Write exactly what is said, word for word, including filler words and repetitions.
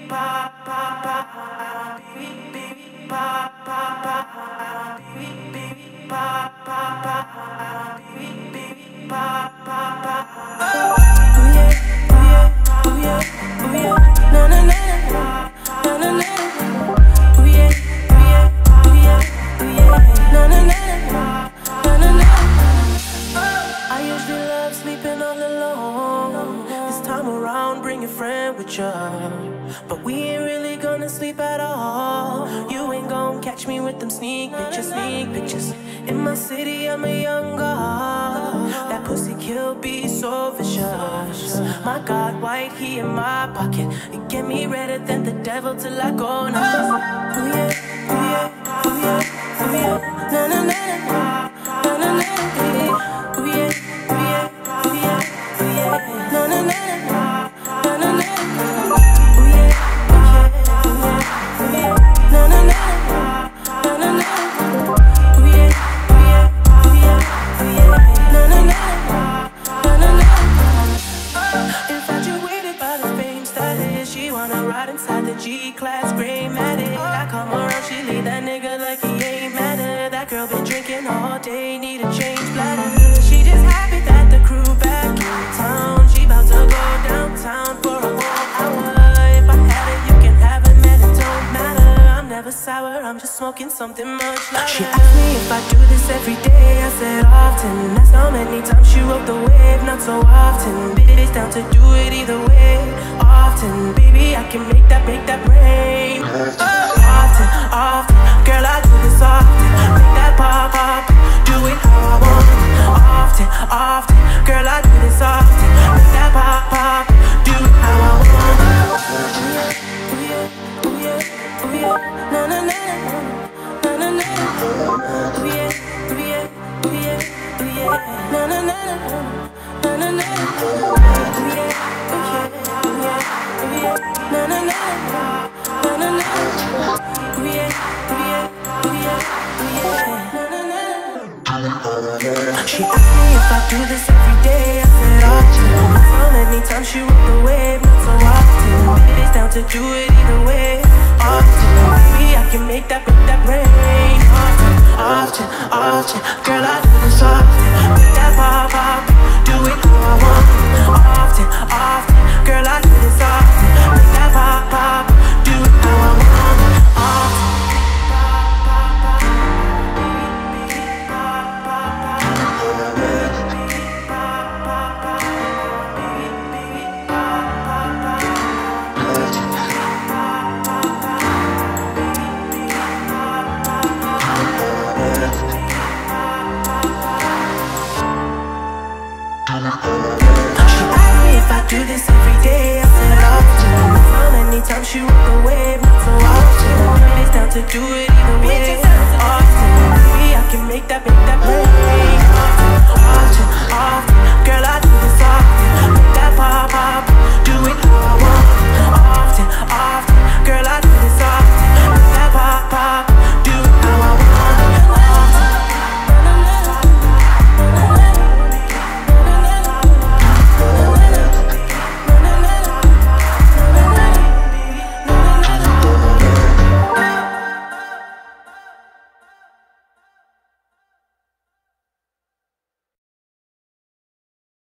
But we ain't really gonna sleep at all. You ain't gon' catch me with them sneak pictures, sneak pictures. In my city, I'm a young god. That pussy kill be so vicious. My God, white, he in my pocket. It get me redder than the devil till I go nuts. Ooh yeah, ooh yeah, ooh yeah, ooh yeah. Na na na na, na na na, baby. Ooh yeah, ooh yeah, ooh yeah, ooh yeah. Na na na na, na na na. G-Class gray matted. I come around, she leave that nigga like he ain't matter. That girl been drinking all day, need a change bladder. She just happy that the crew back in town. She bout to go downtown for a whole hour. If I had it, you can have it, man, it don't matter. I'm never sour, I'm just smoking something much louder. She asked me if I do this every day, I said often. That's how many times she rode the wave, not so often. Bitch down to do it either way, often. Baby, I can make that, make that rain. Often, often, girl, I do this often. Make that pop, pop, do it how I want. Often, often, girl, I do this often. Make that pop, pop, do it how I want. Ooh yeah, ooh yeah, ooh yeah, na na na na, na na na. Ooh yeah, ooh yeah, ooh yeah, ooh yeah, na na na na, na na na. Ooh yeah, ooh yeah, ooh yeah, ooh yeah, na na na na, na na. Ooh yeah, ooh yeah, ooh yeah, ooh yeah, na na na. She asked me if I do this every day, I said often. That's how many times she rode the wave, not so often. It's down to do it either way, often. Baby, I can make that, make that rain. Often, often, often, girl, I do this often. Make that pop, pop, do it how I want. Often, often, girl, I do this often. Make that pop, pop, do it how I want. Often. She asked me if I do this every day, I said often. How many times she rode the wave, not so often. It's down to do it